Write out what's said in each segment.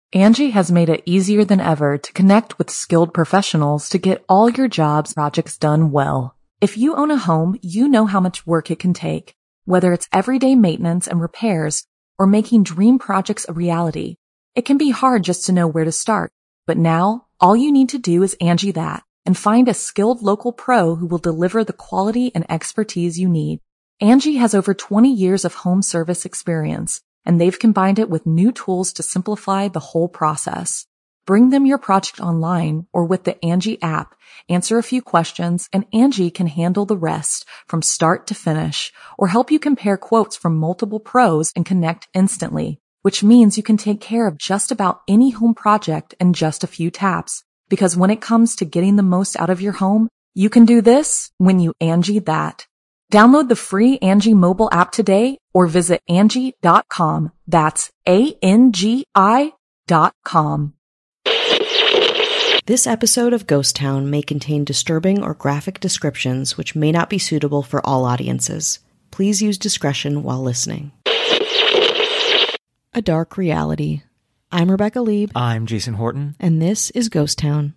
Angie has made it easier than ever to connect with skilled professionals to get all your jobs projects done well. If you own a home, you know how much work it can take, whether it's everyday maintenance and repairs or making dream projects a reality. It can be hard just to know where to start, but now all you need to do is Angie that and find a skilled local pro who will deliver the quality and expertise you need. Angie has over 20 years of home service experience, and they've combined it with new tools to simplify the whole process. Bring them your project online or with the Angie app, answer a few questions, and Angie can handle the rest from start to finish, or help you compare quotes from multiple pros and connect instantly, which means you can take care of just about any home project in just a few taps. Because when it comes to getting the most out of your home, you can do this when you Angie that. Download the free Angie mobile app today or visit Angie.com. That's ANGI.com. This episode of Ghost Town may contain disturbing or graphic descriptions which may not be suitable for all audiences. Please use discretion while listening. A Dark Reality. I'm Rebecca Lieb. I'm Jason Horton. And this is Ghost Town.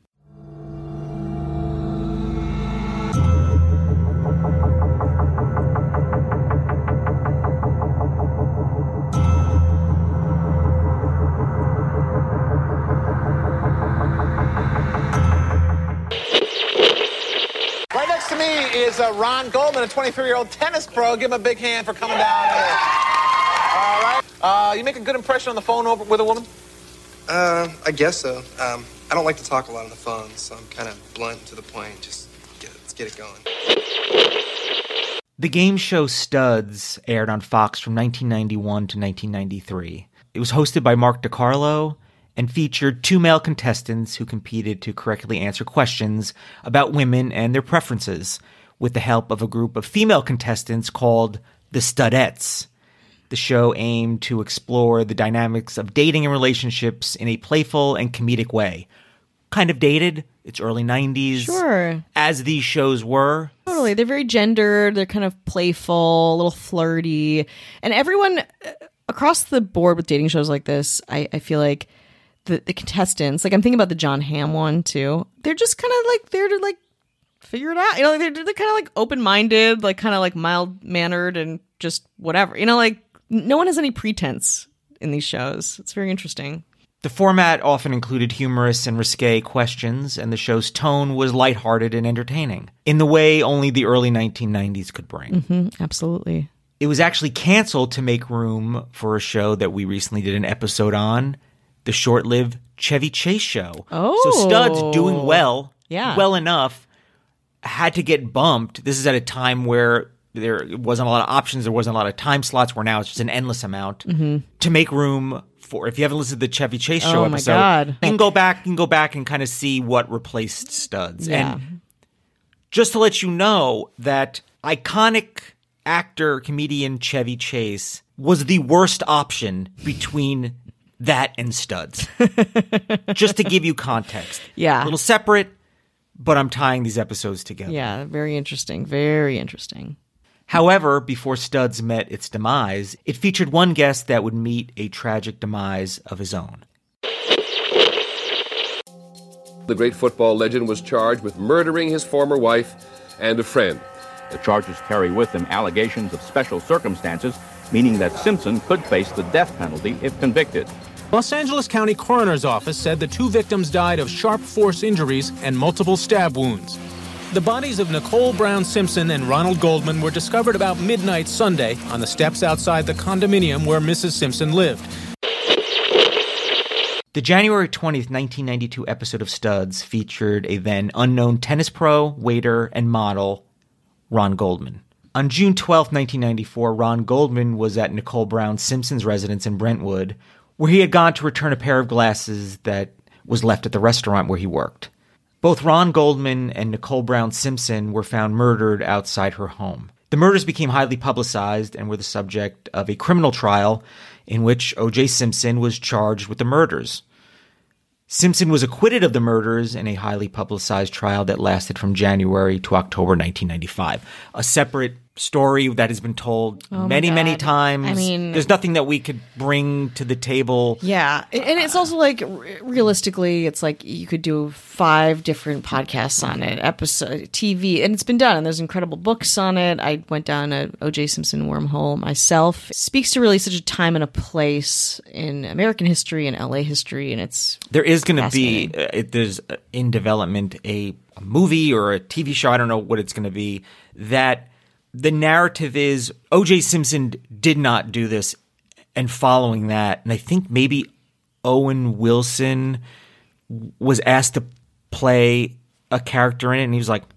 Is Ron Goldman, a 23-year-old tennis pro. Give him a big hand for coming down here. All right. You make a good impression on the phone with a woman? I guess so. I don't like to talk a lot on the phone, so I'm kind of blunt and to the point. Let's get it going. The game show Studs aired on Fox from 1991 to 1993. It was hosted by Mark DiCarlo and featured two male contestants who competed to correctly answer questions about women and their preferences, with the help of a group of female contestants called the Studettes. The show aimed to explore the dynamics of dating and relationships in a playful and comedic way. Kind of dated. It's early 90s. Sure. As these shows were. Totally. They're very gendered. They're kind of playful, a little flirty. And everyone across the board with dating shows like this, I feel like the contestants, like I'm thinking about the John Hamm one too, they're just kind of like there to like figure it out. You know, they're kind of like open-minded, like kind of like mild-mannered and just whatever. You know, like no one has any pretense in these shows. It's very interesting. The format often included humorous and risque questions, and the show's tone was lighthearted and entertaining, in the way only the early 1990s could bring. Mm-hmm, absolutely. It was actually canceled to make room for a show that we recently did an episode on, the short-lived Chevy Chase show. Oh. So Studs, doing well, yeah, well enough, had to get bumped. This is at a time where there wasn't a lot of options, there wasn't a lot of time slots, where now it's just an endless amount, to make room for. If you haven't listened to the Chevy Chase show episode, you can go back and kind of see what replaced Studs. Yeah. And just to let you know that iconic actor, comedian Chevy Chase was the worst option between that and Studs. Just to give you context. Yeah. A little separate, but I'm tying these episodes together. Yeah, very interesting. Very interesting. However, before Studs met its demise, it featured one guest that would meet a tragic demise of his own. The great football legend was charged with murdering his former wife and a friend. The charges carry with them allegations of special circumstances, meaning that Simpson could face the death penalty if convicted. Los Angeles County Coroner's Office said the two victims died of sharp force injuries and multiple stab wounds. The bodies of Nicole Brown Simpson and Ronald Goldman were discovered about midnight Sunday on the steps outside the condominium where Mrs. Simpson lived. The January 20th, 1992 episode of Studs featured a then unknown tennis pro, waiter, and model, Ron Goldman. On June 12th, 1994, Ron Goldman was at Nicole Brown Simpson's residence in Brentwood, where he had gone to return a pair of glasses that was left at the restaurant where he worked. Both Ron Goldman and Nicole Brown Simpson were found murdered outside her home. The murders became highly publicized and were the subject of a criminal trial in which O.J. Simpson was charged with the murders. Simpson was acquitted of the murders in a highly publicized trial that lasted from January to October 1995. A separate story that has been told many times. I mean, there's nothing that we could bring to the table. Yeah. And it's also like, realistically, it's like you could do 5 different podcasts on it, episode, TV, and it's been done. And there's incredible books on it. I went down a O.J. Simpson wormhole myself. It speaks to really such a time and a place in American history and LA history. And there is going to be, there's in development a movie or a TV show, I don't know what it's going to be, that the narrative is O.J. Simpson did not do this, and following that, and I think maybe Owen Wilson was asked to play a character in it, and he was like,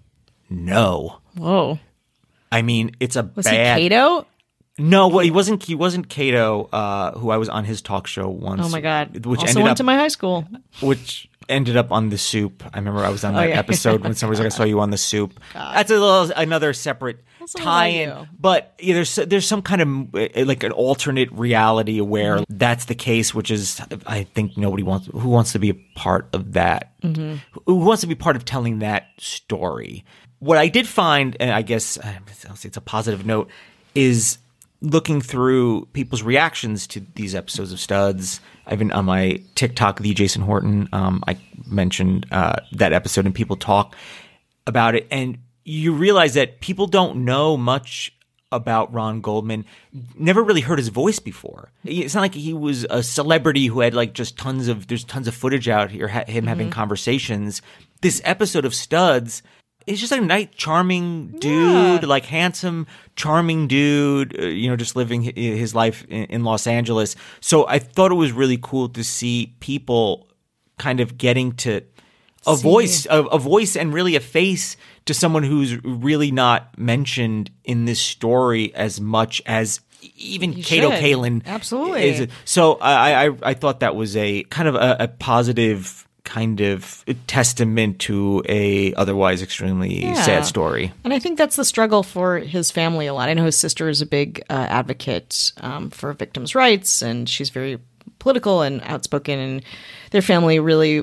no. Whoa. I mean, it's a was bad... he Kato? No, well, he wasn't Kato, who I was on his talk show once. Oh my God. Which also went to my high school. Which ended up on The Soup. I remember I was on that episode when somebody was like, I saw you on The Soup. God. That's another separate tie-in. But there's some kind of like an alternate reality where that's the case, which is, I think who wants to be a part of that? Mm-hmm. Who wants to be part of telling that story? What I did find, and I guess I'll say it's a positive note, is looking through people's reactions to these episodes of Studs. I've been on my TikTok, the Jason Horton. I mentioned that episode, and people talk about it, and you realize that people don't know much about Ron Goldman. Never really heard his voice before. It's not like he was a celebrity who had like just there's tons of footage out here, him having conversations. This episode of Studs, he's just a nice, charming dude, like handsome, charming dude, just living his life in Los Angeles. So I thought it was really cool to see people kind of getting to a voice and really a face to someone who's really not mentioned in this story as much as even Kato Kaelin. Absolutely. So I thought that was a kind of a positive kind of testament to a otherwise extremely sad story. And I think that's the struggle for his family a lot. I know his sister is a big advocate for victims' rights, and she's very political and outspoken, and their family really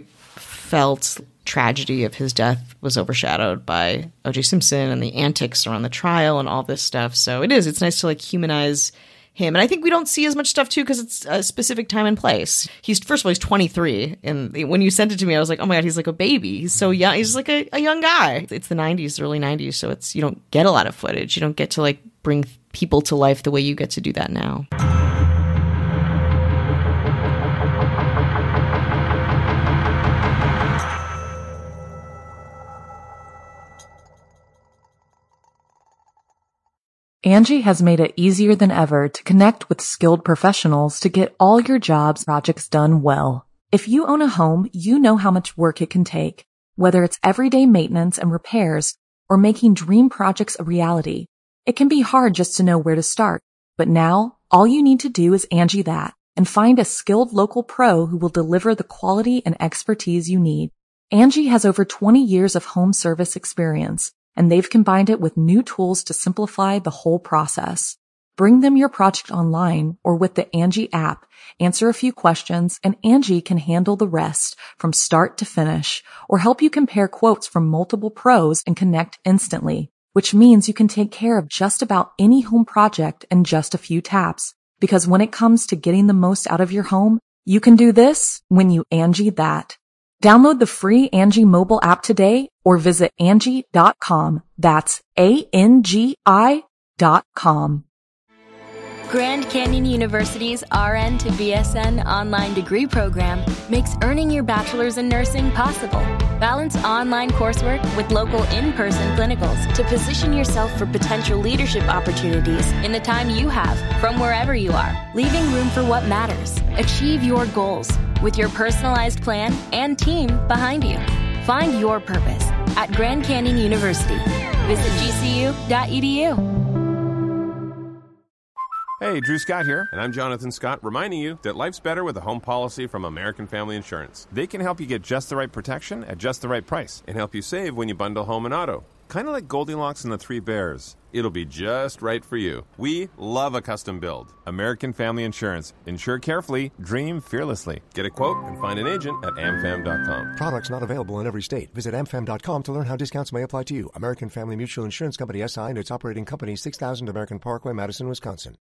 felt tragedy of his death was overshadowed by O.J. Simpson and the antics around the trial and all this stuff. So it's nice to like humanize him. And I think we don't see as much stuff too because it's a specific time and place. First of all, he's 23. And when you sent it to me, I was like, oh my God, he's like a baby. He's so young. He's like a young guy. It's the 90s, early 90s. So you don't get a lot of footage. You don't get to like bring people to life the way you get to do that now. Angie has made it easier than ever to connect with skilled professionals to get all your jobs projects done well. If you own a home, you know how much work it can take, whether it's everyday maintenance and repairs or making dream projects a reality. It can be hard just to know where to start, but now all you need to do is Angie that and find a skilled local pro who will deliver the quality and expertise you need. Angie has over 20 years of home service experience, and they've combined it with new tools to simplify the whole process. Bring them your project online or with the Angie app, answer a few questions, and Angie can handle the rest from start to finish or help you compare quotes from multiple pros and connect instantly, which means you can take care of just about any home project in just a few taps. Because when it comes to getting the most out of your home, you can do this when you Angie that. Download the free Angie mobile app today or visit Angie.com. That's ANGI.com. Grand Canyon University's RN to BSN online degree program makes earning your bachelor's in nursing possible. Balance online coursework with local in-person clinicals to position yourself for potential leadership opportunities in the time you have from wherever you are, leaving room for what matters. Achieve your goals with your personalized plan and team behind you. Find your purpose at Grand Canyon University. Visit gcu.edu. Hey, Drew Scott here, and I'm Jonathan Scott, reminding you that life's better with a home policy from American Family Insurance. They can help you get just the right protection at just the right price and help you save when you bundle home and auto. Kind of like Goldilocks and the Three Bears. It'll be just right for you. We love a custom build. American Family Insurance. Insure carefully, dream fearlessly. Get a quote and find an agent at amfam.com. Products not available in every state. Visit amfam.com to learn how discounts may apply to you. American Family Mutual Insurance Company SI and its operating company, 6000 American Parkway, Madison, Wisconsin.